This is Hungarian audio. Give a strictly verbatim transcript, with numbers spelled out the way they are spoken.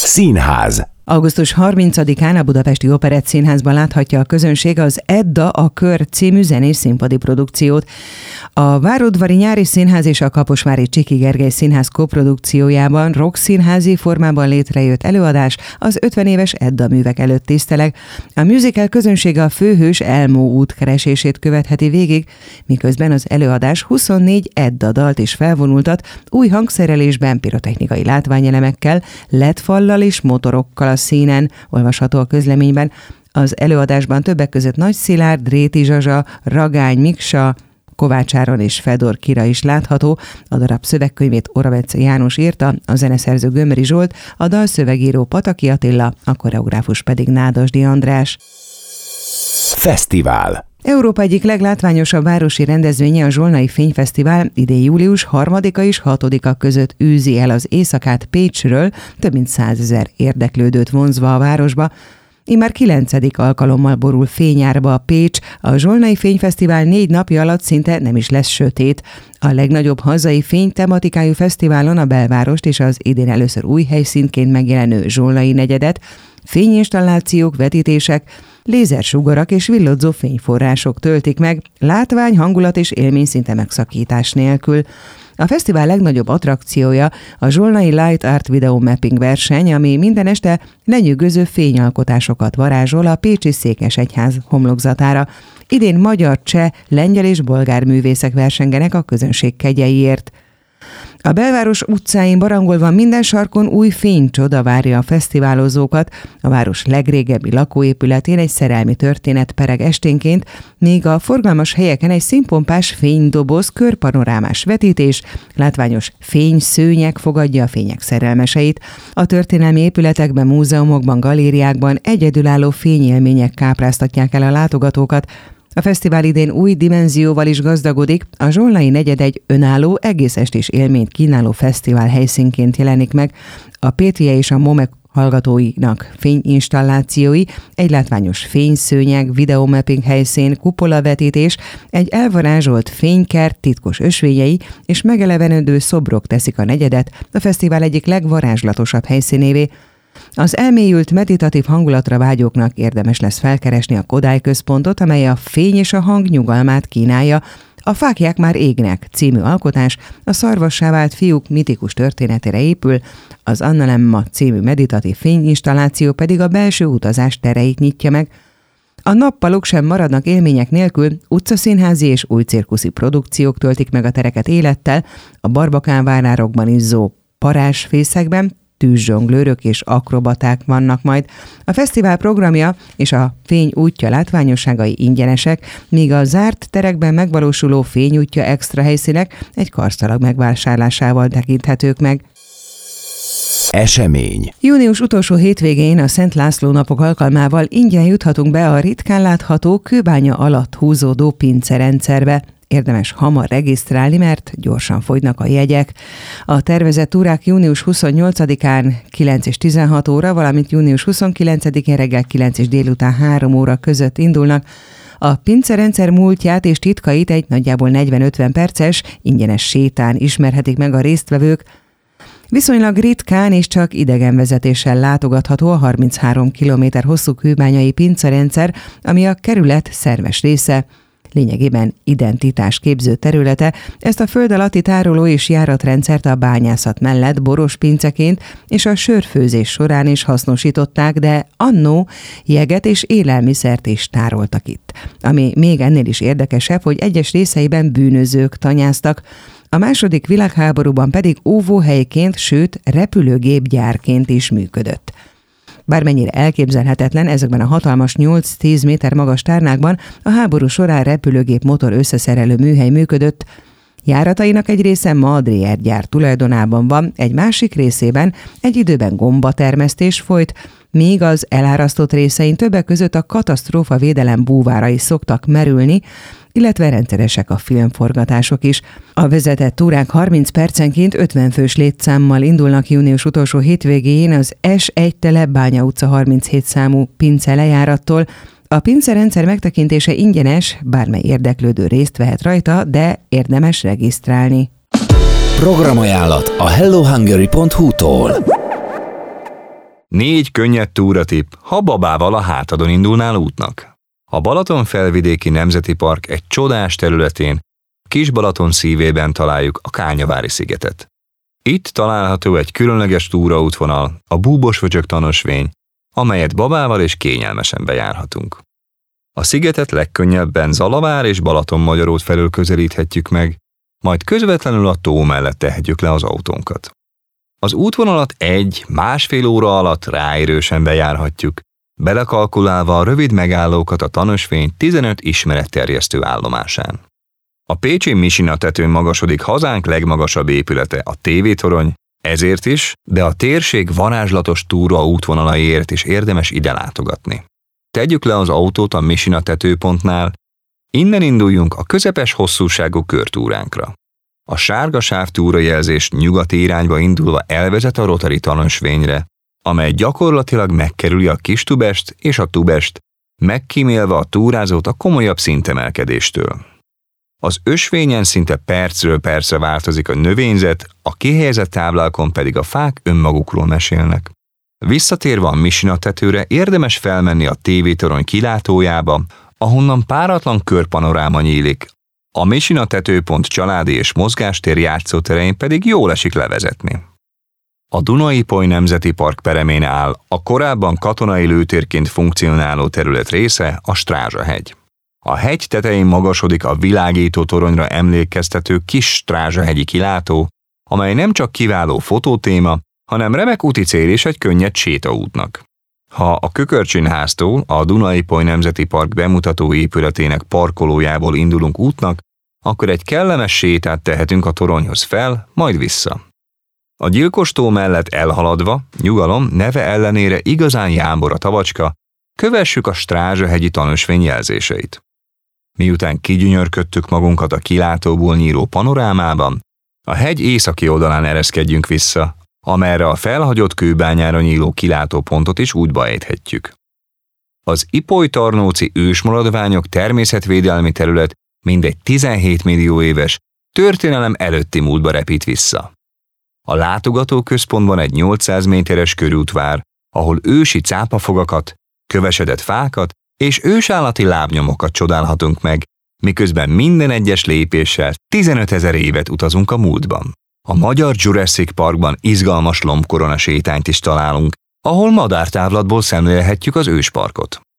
Színház. augusztus harmincadikán a Budapesti Operett Színházban láthatja a közönség az Edda a Kör című zenés színpadi produkciót. A Várudvari Nyári Színház és a Kaposvári Csiki Gergely Színház koprodukciójában rockszínházi formában létrejött előadás az ötven éves Edda művek előtt tiszteleg. A musical közönsége a főhős Elmó útkeresését követheti végig, miközben az előadás huszonnégy Edda dalt is felvonultat, új hangszerelésben, pirotechnikai látványelemekkel, ledfallal és motorokkal a színen, olvasható a közleményben. Az előadásban többek között Nagy Szilárd, Réti Zsazsa, Ragány Miksa, Kovács Áron és Fedor Kira is látható. A darab szövegkönyvét Oravec János írta, a zeneszerző Gömöri Zsolt, a dalszövegíró Pataki Attila, a koreográfus pedig Nádasdy András. Fesztivál. Európa egyik leglátványosabb városi rendezvénye, a Zsolnai Fényfesztivál idén július harmadika és hatodika között űzi el az éjszakát Pécsről, több mint százezer érdeklődőt vonzva a városba. Immár kilencedik alkalommal borul fényárba a Pécs, a Zsolnai Fényfesztivál négy napja alatt szinte nem is lesz sötét. A legnagyobb hazai fénytematikájú fesztiválon a belvárost és az idén először új helyszínként megjelenő Zsolnai negyedet, fényinstallációk, vetítések, lézersugarak és villodzó fényforrások töltik meg, látvány, hangulat és élmény szinte megszakítás nélkül. A fesztivál legnagyobb attrakciója a Zsolnai Light Art Video Mapping verseny, ami minden este lenyűgöző fényalkotásokat varázsol a pécsi Székesegyház homlokzatára. Idén magyar, cseh, lengyel és bolgár művészek versengenek a közönség kegyeiért. A belváros utcáin barangolva minden sarkon új fénycsoda várja a fesztiválozókat. A város legrégebbi lakóépületén egy szerelmi történet pereg esténként, míg a forgalmas helyeken egy színpompás fénydoboz, körpanorámás vetítés, látványos fényszőnyeg fogadja a fények szerelmeseit. A történelmi épületekben, múzeumokban, galériákban egyedülálló fényélmények kápráztatják el a látogatókat. A fesztivál idén új dimenzióval is gazdagodik, a Zsolnai negyed egy önálló, egész estés élményt kínáló fesztivál helyszínként jelenik meg. A Pétrie és a Momek hallgatóinak fényinstallációi, egy látványos fényszőnyeg, videomapping helyszín, kupolavetítés, egy elvarázsolt fénykert, titkos ösvényei és megelevenedő szobrok teszik a negyedet a fesztivál egyik legvarázslatosabb helyszínévé. Az elmélyült meditatív hangulatra vágyóknak érdemes lesz felkeresni a Kodály központot, amely a fény és a hang nyugalmát kínálja. A Fáklyák már égnek című alkotás a szarvassá vált fiúk mitikus történetére épül, az Annalemma című meditatív fényinstalláció pedig a belső utazás tereit nyitja meg. A nappalok sem maradnak élmények nélkül, utcaszínházi és új cirkuszi produkciók töltik meg a tereket élettel, a Barbakán várárokban izzó parázsfészekben tűzzsonglőrök és akrobaták vannak majd. A fesztivál programja és a fény útja látványosságai ingyenesek, míg a zárt terekben megvalósuló fényútja extra helyszínek egy karszalag megvásárlásával tekinthetők meg. Esemény. Június utolsó hétvégén a Szent László napok alkalmával ingyen juthatunk be a ritkán látható kőbánya alatt húzódó pincerendszerbe. Érdemes hamar regisztrálni, mert gyorsan fogynak a jegyek. A tervezett túrák június huszonnyolcadikán kilenc és tizenhat óra, valamint június huszonkilencedikén reggel kilenc és délután három óra között indulnak. A pincerendszer múltját és titkait egy nagyjából negyven-ötven perces ingyenes sétán ismerhetik meg a résztvevők. Viszonylag ritkán és csak idegenvezetéssel látogatható a harminchárom kilométer hosszú kőbányai pincerendszer, ami a kerület szerves része, lényegében identitásképző területe. Ezt a föld alatti tároló és járatrendszert a bányászat mellett boros pinceként és a sörfőzés során is hasznosították, de annó jeget és élelmiszert is tároltak itt. Ami még ennél is érdekesebb, hogy egyes részeiben bűnözők tanyáztak, a második világháborúban pedig óvóhelyként, sőt repülőgépgyárként is működött. Bármennyire elképzelhetetlen, ezekben a hatalmas nyolc-tíz méter magas tárnákban a háború során repülőgép motor összeszerelő műhely működött. Járatainak egy része ma a Dreher gyár tulajdonában van, egy másik részében egy időben gombatermesztés folyt, míg az elárasztott részein többek között a katasztrófa védelem búvárai szoktak merülni, illetve rendszeresek a filmforgatások is. A vezetett túrák harminc percenként ötven fős létszámmal indulnak június utolsó hétvégéjén az es egy tele Bánya utca harminchét számú pince lejárattól. A pincerendszer megtekintése ingyenes, bármely érdeklődő részt vehet rajta, de érdemes regisztrálni. Programajánlat a hello hungary pont hu-tól. Négy könnyed túratipp, ha babával a hátadon indulnál útnak. A Balaton-felvidéki Nemzeti Park egy csodás területén, Kis-Balaton szívében találjuk a Kányavári-szigetet. Itt található egy különleges túraútvonal, a Búbos-vöcsök-tanösvény, amelyet babával és kényelmesen bejárhatunk. A szigetet legkönnyebben Zalavár és Balatonmagyarót felől közelíthetjük meg, majd közvetlenül a tó mellett tehetjük le az autónkat. Az útvonalat egy-másfél óra alatt ráérősen bejárhatjuk, belekalkulálva a rövid megállókat a tanösvény tizenöt ismeretterjesztő állomásán. A pécsi Misina tetőn magasodik hazánk legmagasabb épülete, a tévétorony, ezért is, de a térség varázslatos túra útvonalaiért is érdemes ide látogatni. Tegyük le az autót a Misina tetőpontnál, innen induljunk a közepes hosszúságú körtúránkra. A sárga sáv túrajelzés nyugati irányba indulva elvezet a Rotary tanösvényre, amely gyakorlatilag megkerüli a Kis-Tubest és a Tubest, megkímélve a túrázót a komolyabb szintemelkedéstől. Az ösvényen szinte percről percre változik a növényzet, a kihelyezett táblákon pedig a fák önmagukról mesélnek. Visszatérve a Misina tetőre érdemes felmenni a tévétorony kilátójába, ahonnan páratlan körpanoráma nyílik, a Misina tetőpont családi és mozgástér játszóterén pedig jól esik levezetni. A Duna-Ipoly Nemzeti Park peremén áll a korábban katonai lőtérként funkcionáló terület része, a Strázsahegy. A hegy tetején magasodik a világító toronyra emlékeztető kis Strázsahegyi kilátó, amely nem csak kiváló fotótéma, hanem remek úti cél és egy könnyed sétaútnak. Ha a Kökörcsin-háztól, a Duna-Ipoly Nemzeti Park bemutató épületének parkolójából indulunk útnak, akkor egy kellemes sétát tehetünk a toronyhoz fel, majd vissza. A Gyilkos-tó mellett elhaladva, nyugalom neve ellenére igazán jámbor a tavacska, kövessük a Strázsahegyi tanösvény jelzéseit. Miután kigyönyörködtük magunkat a kilátóból nyíló panorámában, a hegy északi oldalán ereszkedjünk vissza, amerre a felhagyott kőbányára nyíló kilátópontot is útba ejthetjük. Az Ipoly-Tarnóci ősmaradványok természetvédelmi terület mindegy tizenhét millió éves, történelem előtti múltba repít vissza. A látogatóközpontban egy nyolcszáz méteres körút vár, ahol ősi cápafogakat, kövesedett fákat és ősállati lábnyomokat csodálhatunk meg, miközben minden egyes lépéssel tizenötezer évet utazunk a múltban. A Magyar Jurassic Parkban izgalmas lombkorona sétányt is találunk, ahol madártávlatból szemlélhetjük az ősparkot.